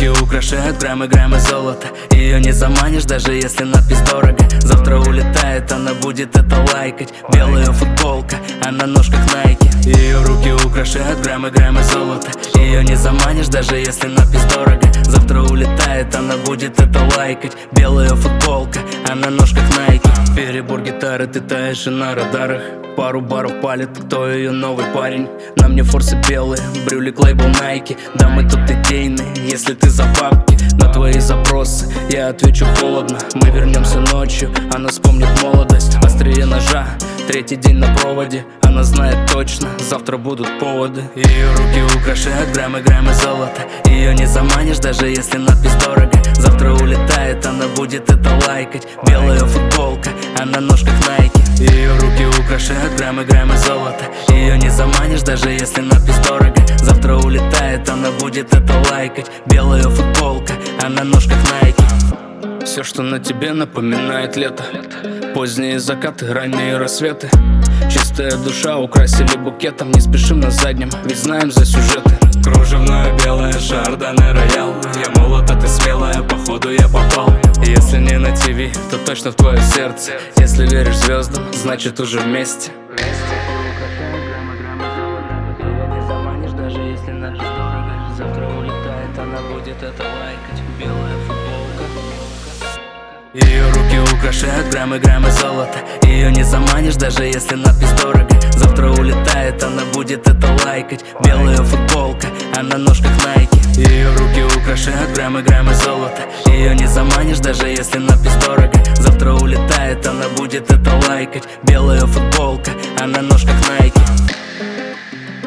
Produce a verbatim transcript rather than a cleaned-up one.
руки украшают граммы, граммы золота. Ее не заманишь, даже если надпись дорого. Завтра улетает, она будет это лайкать. Белая футболка, а на ножках Nike. Ее руки украшают граммы, граммы золота. Ее не заманишь, даже если надпись дорого. Завтра улетает, она будет это лайкать. Белая футболка, а на ножках Nike. Перебор гитары, ты таешь и на радарах. Пару баров палит, кто ее новый парень. На мне форсы белые, брюлик лейбл Nike. Да мы тут идейные, если ты за бабки. На твои запросы я отвечу холодно. Мы вернемся ночью, она вспомнит молодость. Острие ножа, третий день на проводе. Она знает точно, завтра будут поводы. Ее руки украшают граммы, граммы золота. Ее не заманишь, даже если надпись дорого. Завтра улетает, она будет это лайкать. Белая футболка, а на ножках Nike. Ее руки украшают граммы, граммы золота. Ее не заманишь, даже если надпись дорого. Завтра улетает, она будет это лайкать. Белая футболка, а на ножках Nike. Все, что на тебе, напоминает лето. Поздние закаты, ранние рассветы. Чистая душа украсили букетом. Не спешим на заднем, ведь знаем за сюжеты. Кружевное белое, шардоне роял. Я молод, а ты смелая, походу я попал. Если не на ТВ, то точно в твое сердце. Если веришь звездам, значит уже вместе. Завтра улетает, она будет это лайкать. Белая футболка. Ее руки украшают граммы, граммы золота. Ее не заманишь, даже если надпись дорого. Завтра улетает, она будет это лайкать. Белая футболка, а на ножках Nike. Ее руки украшают граммы, граммы золота. Ее не заманишь, даже если надпись дорого. Завтра улетает, она будет это лайкать. Белая футболка, а на ножках Nike.